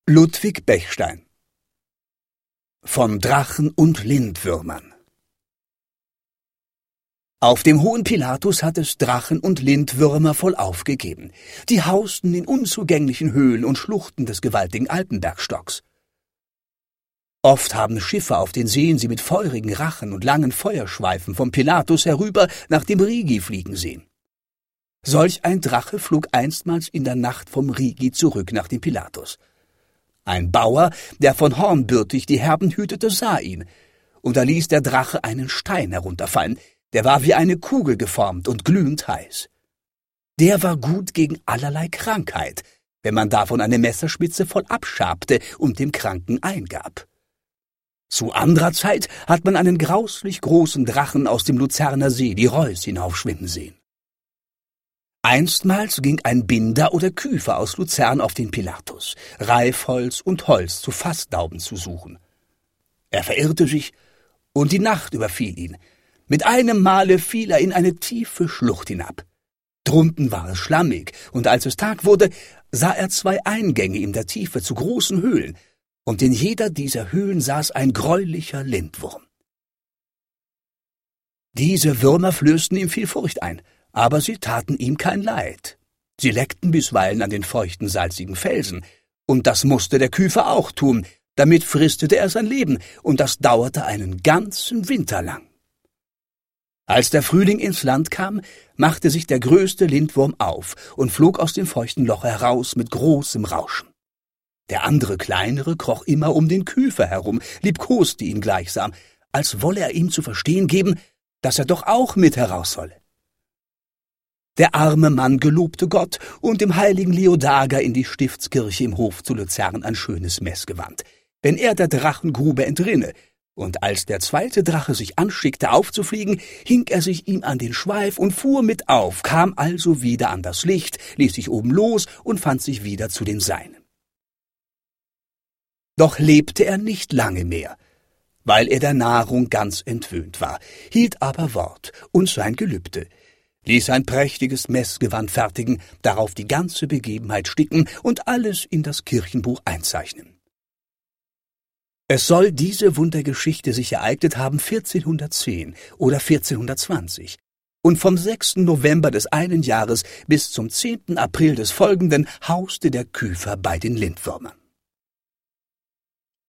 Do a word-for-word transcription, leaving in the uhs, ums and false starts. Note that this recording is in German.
Ludwig Bechstein. Von Drachen und Lindwürmern. Auf dem hohen Pilatus hat es Drachen und Lindwürmer vollauf gegeben. Die hausten in unzugänglichen Höhlen und Schluchten des gewaltigen Alpenbergstocks. Oft haben Schiffe auf den Seen sie mit feurigen Rachen und langen Feuerschweifen vom Pilatus herüber nach dem Rigi fliegen sehen. Solch ein Drache flog einstmals in der Nacht vom Rigi zurück nach dem Pilatus. Ein Bauer, der von Hornbürtig die Herden hütete, sah ihn, und da ließ der Drache einen Stein herunterfallen, der war wie eine Kugel geformt und glühend heiß. Der war gut gegen allerlei Krankheit, wenn man davon eine Messerspitze voll abschabte und dem Kranken eingab. Zu anderer Zeit hat man einen grauslich großen Drachen aus dem Luzerner See, die Reuss, hinaufschwimmen sehen. Einstmals ging ein Binder oder Küfer aus Luzern auf den Pilatus, Reifholz und Holz zu Fassdauben zu suchen. Er verirrte sich, und die Nacht überfiel ihn. Mit einem Male fiel er in eine tiefe Schlucht hinab. Drunten war es schlammig, und als es Tag wurde, sah er zwei Eingänge in der Tiefe zu großen Höhlen, und in jeder dieser Höhlen saß ein greulicher Lindwurm. Diese Würmer flößten ihm viel Furcht ein, aber sie taten ihm kein Leid. Sie leckten bisweilen an den feuchten, salzigen Felsen, und das musste der Küfer auch tun, damit fristete er sein Leben, und das dauerte einen ganzen Winter lang. Als der Frühling ins Land kam, machte sich der größte Lindwurm auf und flog aus dem feuchten Loch heraus mit großem Rauschen. Der andere kleinere kroch immer um den Küfer herum, liebkoste ihn gleichsam, als wolle er ihm zu verstehen geben, dass er doch auch mit heraus solle. Der arme Mann gelobte Gott und dem heiligen Leodager in die Stiftskirche im Hof zu Luzern ein schönes Messgewand, wenn er der Drachengrube entrinne, und als der zweite Drache sich anschickte aufzufliegen, hing er sich ihm an den Schweif und fuhr mit auf, kam also wieder an das Licht, ließ sich oben los und fand sich wieder zu den Seinen. Doch lebte er nicht lange mehr, weil er der Nahrung ganz entwöhnt war, hielt aber Wort und sein Gelübde, ließ ein prächtiges Messgewand fertigen, darauf die ganze Begebenheit sticken und alles in das Kirchenbuch einzeichnen. Es soll diese Wundergeschichte sich ereignet haben vierzehnhundertzehn oder vierzehnhundertzwanzig und vom sechsten November des einen Jahres bis zum zehnten April des folgenden hauste der Küfer bei den Lindwürmern.